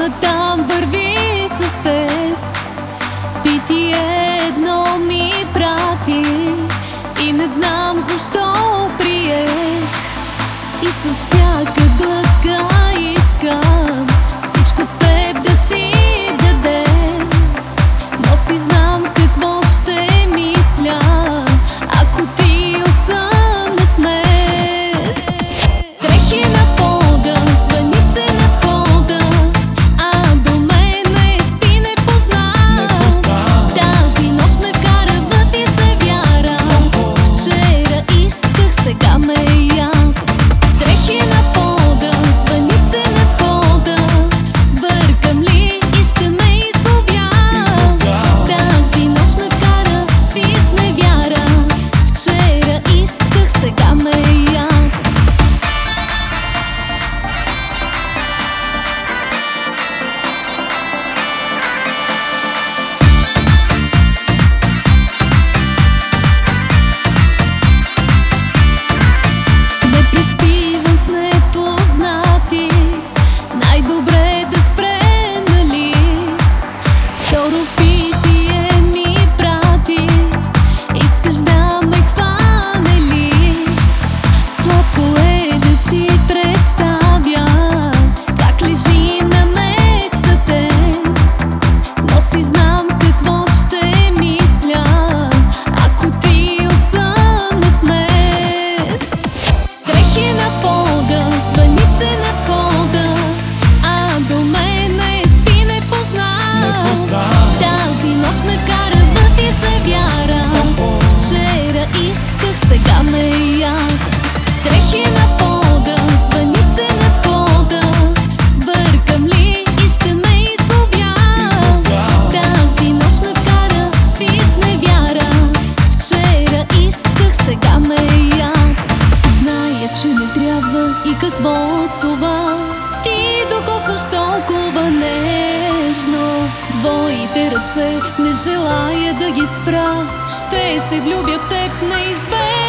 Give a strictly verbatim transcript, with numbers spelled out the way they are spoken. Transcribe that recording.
по-натам върви с теб. Питие едно ми прати и не знам защо приех. И с всяка глътка искам всичко с теб да си дадем, но си знам какво ще мисля, ако ти осъмнеш мен. Дрехи на пода, звъни се на входа, а до мене спи не позна. Тази нощ ме вкара в изневяра. Вчера исках, сега ме яд. Дрехи на пода, звъни се на входа, сбъркам ли и ще ме изловя. Тази нощ ме вкара в изневяра. Вчера исках, сега ме яд. Не приспивам с непознати, най-добре е да спрем, нали? Второ питие ми прати, искаш да ме хване ли? Сладко е да си представя как лежим на меч сатен, но си знам какво ще мисля, ако ти осъмнеш мен. Дрехи на пода, звъни се на входа, а до мене спи не позна. Тази нощ ме вкара в изневяра. Вчера исках, сега ме яд. Дрехи на пода, звъни се на входа, сбъркам ли и ще ме изловя. Тази нощ ме вкара в изневяра. Вчера исках, сега ме яд. Зная, че не трябва и какво от това. Ти докосваш толкова нежно. Твоите ръце не желая да ги спра. Ще се влюбя в теб неизбежно.